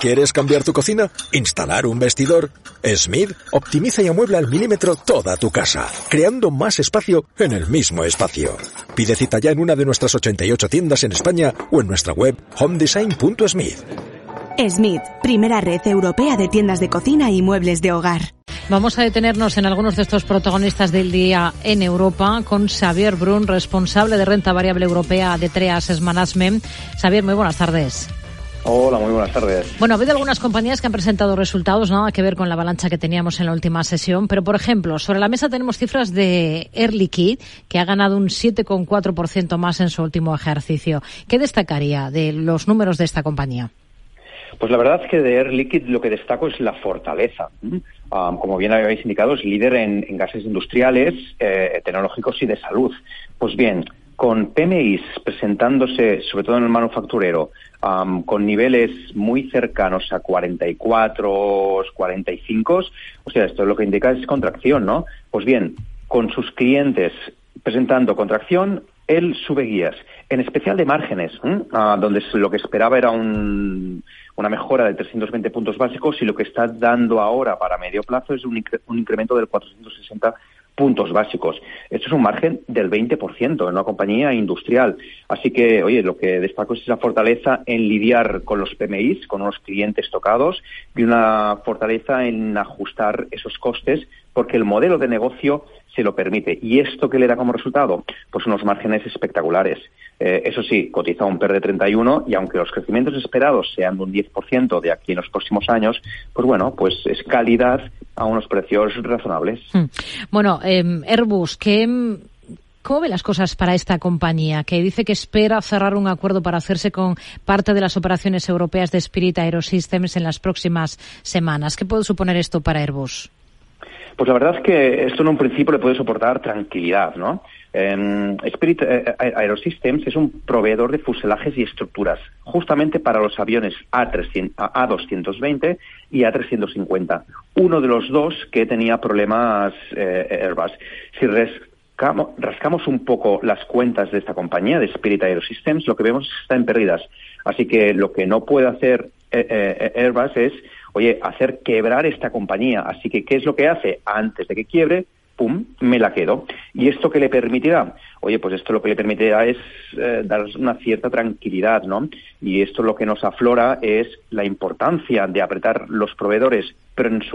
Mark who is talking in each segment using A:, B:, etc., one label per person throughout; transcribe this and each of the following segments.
A: ¿Quieres cambiar tu cocina? ¿Instalar un vestidor? Smith optimiza y amuebla al milímetro toda tu casa, creando más espacio en el mismo espacio. Pide cita ya en una de nuestras 88 tiendas en España o en nuestra web homedesign.smith.
B: Smith, primera red europea de tiendas de cocina y muebles de hogar.
C: Vamos a detenernos en algunos de estos protagonistas del día en Europa con Xavier Brun, responsable de renta variable europea de TREA Asset Management. Xavier, muy buenas tardes.
D: Hola, muy buenas tardes.
C: Bueno, ha habido algunas compañías que han presentado resultados, nada que ver con la avalancha que teníamos en la última sesión, pero por ejemplo, sobre la mesa tenemos cifras de Air Liquide, que ha ganado un 7,4% más en su último ejercicio. ¿Qué destacaría de los números de esta compañía?
D: Pues la verdad es que de Air Liquide lo que destaco es la fortaleza. Como bien habéis indicado, es líder en gases industriales, tecnológicos y de salud. Pues bien, con PMIs presentándose, sobre todo en el manufacturero, con niveles muy cercanos a 44, 45, o sea, esto lo que indica es contracción, ¿no? Pues bien, con sus clientes presentando contracción, él sube guías, en especial de márgenes, donde lo que esperaba era una mejora de 320 puntos básicos y lo que está dando ahora para medio plazo es un incremento del 460 puntos básicos. Esto es un margen del 20% en una compañía industrial. Así que, oye, lo que destaco es esa fortaleza en lidiar con los PMIs, con unos clientes tocados, y una fortaleza en ajustar esos costes, porque el modelo de negocio se lo permite. ¿Y esto qué le da como resultado? Pues unos márgenes espectaculares. Eso sí, cotiza un PER de 31 y aunque los crecimientos esperados sean de un 10% de aquí en los próximos años, pues bueno, pues es calidad a unos precios razonables.
C: Bueno, Airbus, ¿cómo ve las cosas para esta compañía? Que dice que espera cerrar un acuerdo para hacerse con parte de las operaciones europeas de Spirit Aerosystems en las próximas semanas. ¿Qué puede suponer esto para Airbus?
D: Pues la verdad es que esto en un principio le puede soportar tranquilidad, ¿no? Spirit Aerosystems es un proveedor de fuselajes y estructuras, justamente para los aviones A220 y A350. Uno de los dos que tenía problemas Airbus. Si rascamos un poco las cuentas de esta compañía, de Spirit Aerosystems, lo que vemos es que está en pérdidas. Así que lo que no puede hacer Airbus es, hacer quebrar esta compañía. Así que, ¿qué es lo que hace? Antes de que quiebre, ¡pum!, me la quedo. ¿Y esto qué le permitirá? Pues esto lo que le permitirá es dar una cierta tranquilidad, ¿no? Y esto lo que nos aflora es la importancia de apretar los proveedores, pero en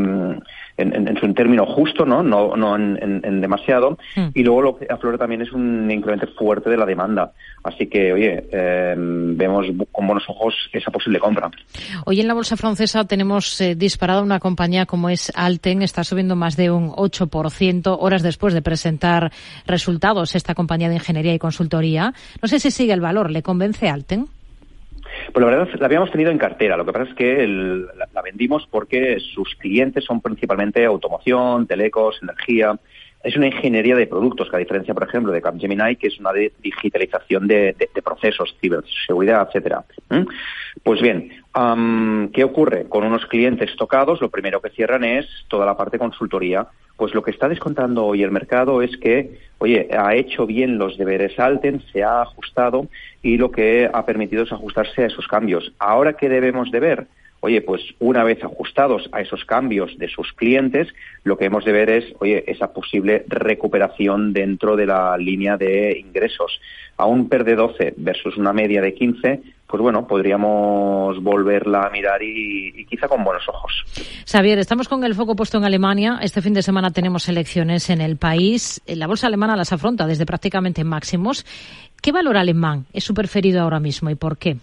D: su término justo, no en demasiado. Y luego lo que aflora también es un incremento fuerte de la demanda. Así que, vemos con buenos ojos esa posible compra.
C: Hoy en la bolsa francesa tenemos disparada una compañía como es Alten, está subiendo más de un 8%, horas después de presentar resultados esta compañía de ingeniería y consultoría. No sé si sigue el valor, ¿le convence Alten?
D: Pues la verdad la habíamos tenido en cartera. Lo que pasa es que la vendimos porque sus clientes son principalmente automoción, telecos, energía. Es una ingeniería de productos, que a diferencia, por ejemplo, de Capgemini, que es una digitalización de procesos, ciberseguridad, etcétera. Pues bien, ¿qué ocurre? Con unos clientes tocados, lo primero que cierran es toda la parte consultoría. Pues lo que está descontando hoy el mercado es que, ha hecho bien los deberes Alten, se ha ajustado y lo que ha permitido es ajustarse a esos cambios. ¿Ahora qué debemos de ver? Pues una vez ajustados a esos cambios de sus clientes, lo que hemos de ver es, esa posible recuperación dentro de la línea de ingresos. A un PER de 12 versus una media de 15, pues bueno, podríamos volverla a mirar y quizá con buenos ojos.
C: Xavier, estamos con el foco puesto en Alemania. Este fin de semana tenemos elecciones en el país. La bolsa alemana las afronta desde prácticamente máximos. ¿Qué valor alemán es su preferido ahora mismo y por qué?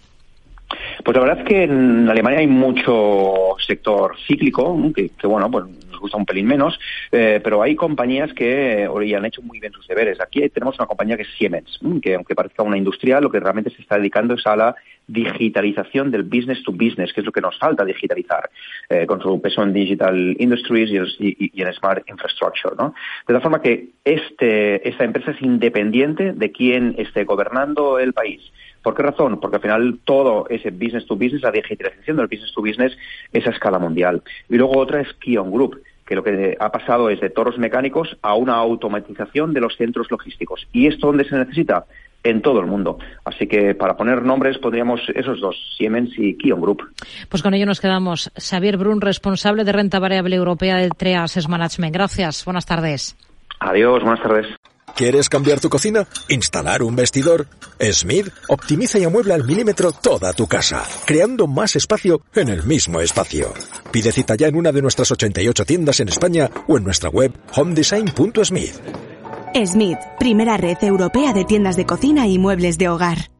D: Pues la verdad es que en Alemania hay mucho sector cíclico, que bueno, pues nos gusta un pelín menos, pero hay compañías que han hecho muy bien sus deberes. Aquí tenemos una compañía que es Siemens, que aunque parezca una industrial, lo que realmente se está dedicando es a la digitalización del business to business, que es lo que nos falta digitalizar, con su peso en digital industries y en smart infrastructure, ¿no? De tal forma que esta empresa es independiente de quién esté gobernando el país. ¿Por qué razón? Porque al final todo ese business to business, la digitalización del business to business, es a escala mundial. Y luego otra es Kion Group, que lo que ha pasado es de toros mecánicos a una automatización de los centros logísticos. ¿Y esto dónde se necesita? en todo el mundo. Así que para poner nombres podríamos esos dos, Siemens y Kion Group.
C: Pues con ello nos quedamos. Xavier Brun, responsable de renta variable europea de TREA Asset Management. Gracias, buenas tardes.
D: Adiós, buenas tardes.
A: ¿Quieres cambiar tu cocina? ¿Instalar un vestidor? Smith optimiza y amuebla al milímetro toda tu casa, creando más espacio en el mismo espacio. Pide cita ya en una de nuestras 88 tiendas en España o en nuestra web homedesign.smith.
B: Smith, primera red europea de tiendas de cocina y muebles de hogar.